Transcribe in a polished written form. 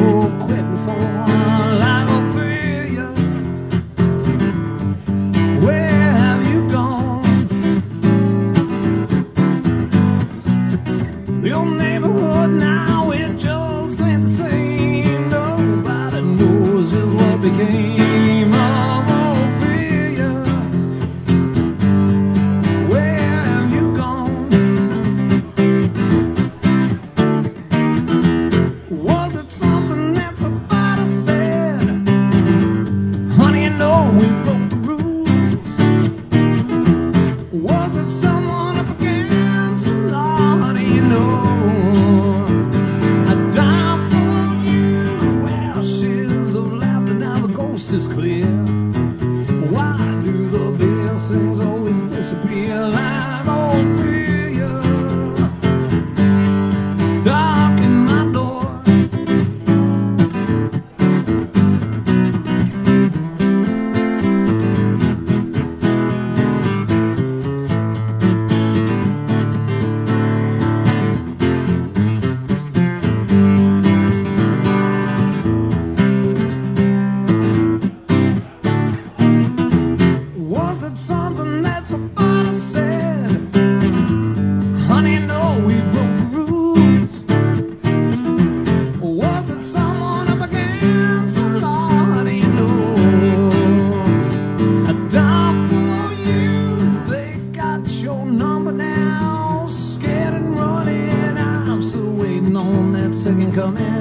quit before I go free you. Where have you gone? The old neighborhood now, it just ain't the same. Nobody knows just what became of old Freya. Where have you gone? Was it something that somebody said? Honey, you know we broke the rules. Was it someone up against the law? Honey, you know I'd die for you. Ashes of laughter, now the ghost is clear. Why do the best things always disappear like old Freya? Darken my door. Was it something that somebody said? Honey, no, we broke the rules. Was it someone up against the law? Honey, you know I'd die for you. They got your number now, scared and running. I'm still waiting on that second coming.